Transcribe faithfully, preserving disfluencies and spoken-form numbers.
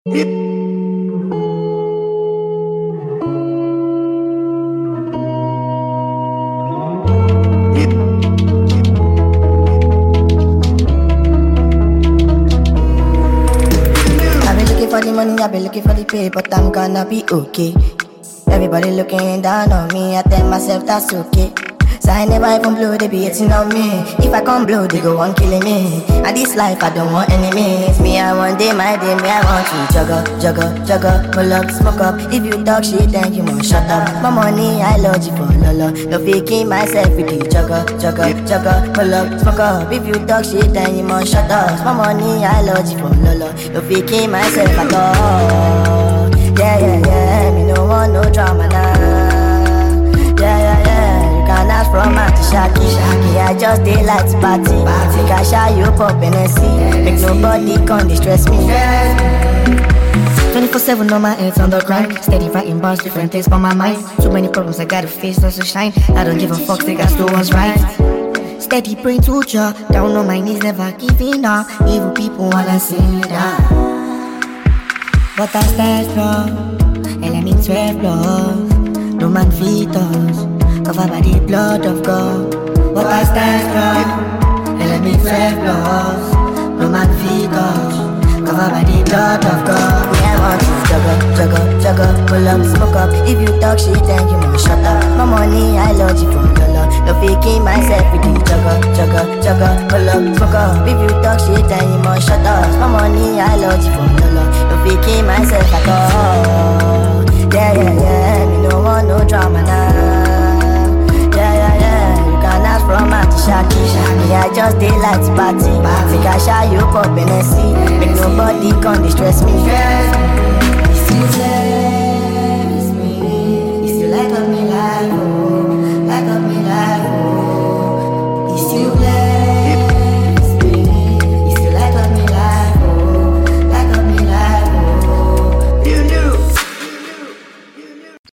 For the money, I've been looking for the pay, but I'm gonna be okay. Everybody looking down on me, I tell myself that's okay. So I never even blow, they be hating on me. If I can't blow, they go on killing me. And this life, I don't want enemies. Me, I want day, my day, me, I want to juggle, juggle, juggle, pull up, smoke up. If you talk shit, then you must shut up. My money, I love you for lolo. No faking myself with the juggle, juggle, juggle, pull up, smoke up. If you talk shit, then you must shut up. My money, I love you for lolo. No faking myself at all. Yeah, yeah, yeah, me no want no drama now. Yeah, yeah, yeah. From out to Shaki, Shaki, I just did like to party. Party, I shy you pop and see. Make nobody come distress me. twenty-four seven on my head on the grind. Steady writing bars, different things on my mind. Too many problems, I gotta face, that's a shine. I don't give a fuck, they got to what's right. Steady brain to jaw, down on my knees, never giving up. Evil people wanna see me down, but I stand strong, and let me twelve blows. No man feed us, covered by the blood of God. But I stand strong, and let me twelve blows. No man feed us, covered by the blood of God. Me, I want to juggle, juggle, juggle, pull up, smoke up. If you talk shit, then you must shut up. My money, I love you for lolo. No faking myself with the juggle, juggle, juggle, pull up, smoke up. If you talk shit, then you must shut up. My money, I love you for lolo. No faking myself at all. Yeah, yeah, yeah, me no want no drama now. Yeah, yeah, yeah, you can ask from out to Shaki, Shaki, I just did like to party. Party, I shy you pop and see. Make nobody come distress me.